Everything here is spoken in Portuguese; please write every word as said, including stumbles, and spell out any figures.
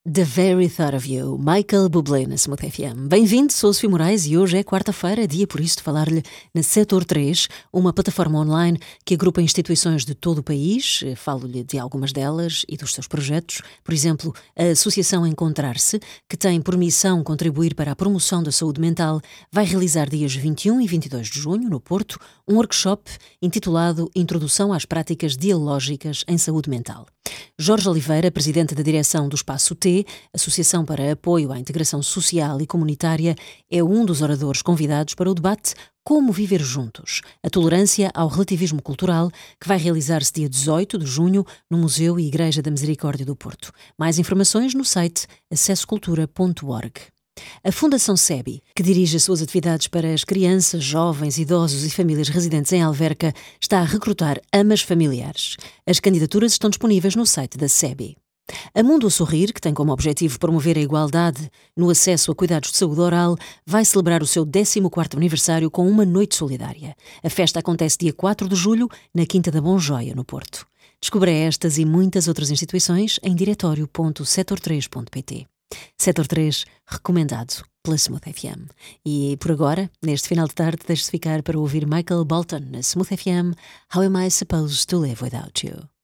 The Very Thought of You, Michael Bublé na Smooth F M. Bem-vindo, sou Sofia Moraes e hoje é quarta-feira, dia por isso de falar-lhe na Setor três, uma plataforma online que agrupa instituições de todo o país. Falo-lhe de algumas delas e dos seus projetos. Por exemplo, a Associação Encontrar-se, que tem por missão contribuir para a promoção da saúde mental, vai realizar dias vinte e um e vinte e dois de junho, no Porto, um workshop intitulado Introdução às Práticas Dialógicas em Saúde Mental. Jorge Oliveira, presidente da direção do Espaço T, Associação para Apoio à Integração Social e Comunitária, é um dos oradores convidados para o debate Como Viver Juntos, a tolerância ao relativismo cultural, que vai realizar-se dia dezoito de junho no Museu e Igreja da Misericórdia do Porto. Mais informações no site acesso cultura ponto org. A Fundação SEBI, que dirige as suas atividades para as crianças, jovens, idosos e famílias residentes em Alverca, está a recrutar amas familiares. As candidaturas estão disponíveis no site da SEBI. A Mundo a Sorrir, que tem como objetivo promover a igualdade no acesso a cuidados de saúde oral, vai celebrar o seu décimo quarto aniversário com uma noite solidária. A festa acontece dia quatro de julho, na Quinta da Bonjoia, no Porto. Descubra estas e muitas outras instituições em diretório ponto setor três ponto pt. Setor três, recomendado pela Smooth F M. E por agora, neste final de tarde, deixe-se ficar para ouvir Michael Bolton na Smooth F M, How Am I Supposed to Live Without You?